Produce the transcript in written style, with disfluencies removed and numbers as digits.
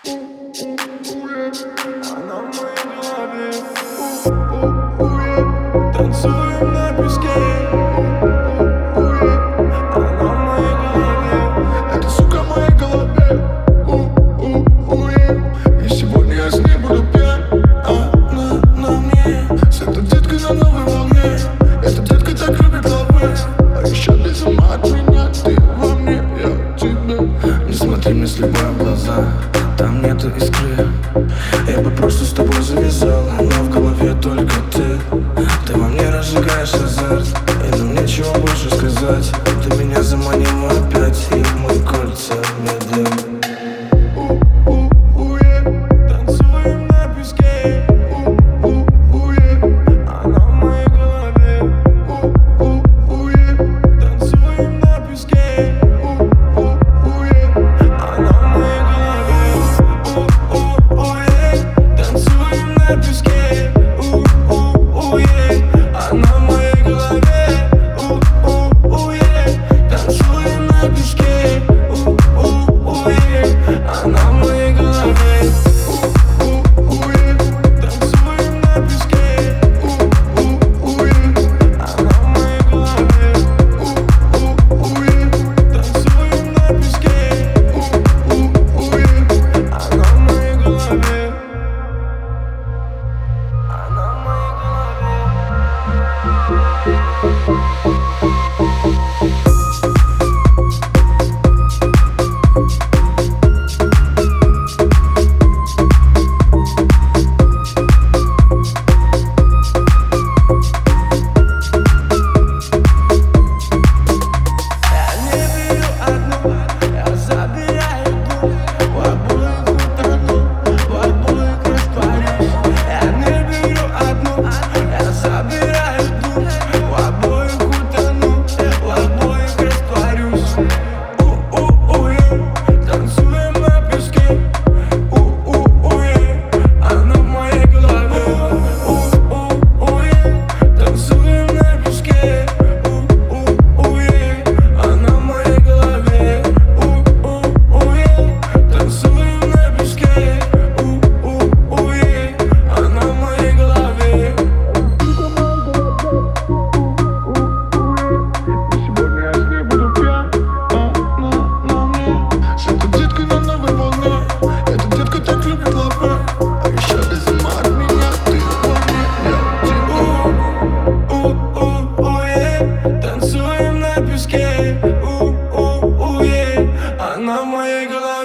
Она в моей голове. Танцуем на песке. Она в моей голове. Эта сука в моей голове. И сегодня я с ней буду пьян. Она на мне. С этой деткой на новой волне. Эта детка так любит лавэ. А еще без ума от меня. Ты во мне, я в тебе. Не смотри мне слепо в глаза, там нету искры. Я бы просто с тобой завязал, но в голове только ты. Ты во мне разжигаешь азарт, и нам нечего больше сказать. Ты меня заманила опять, и в мои кольца медленно. Танцуем на песке. Она в моей голове. Танцуем на песке. Она в моей голове. Танцуем на песке. Она в моей голове. Танцуем на песке. Она в моей голове. Танцуем на песке. Она в моей голове. Танцуем на песке. Она в моей голове. Она в моей голове. Танцуем на песке. Она в моей голове.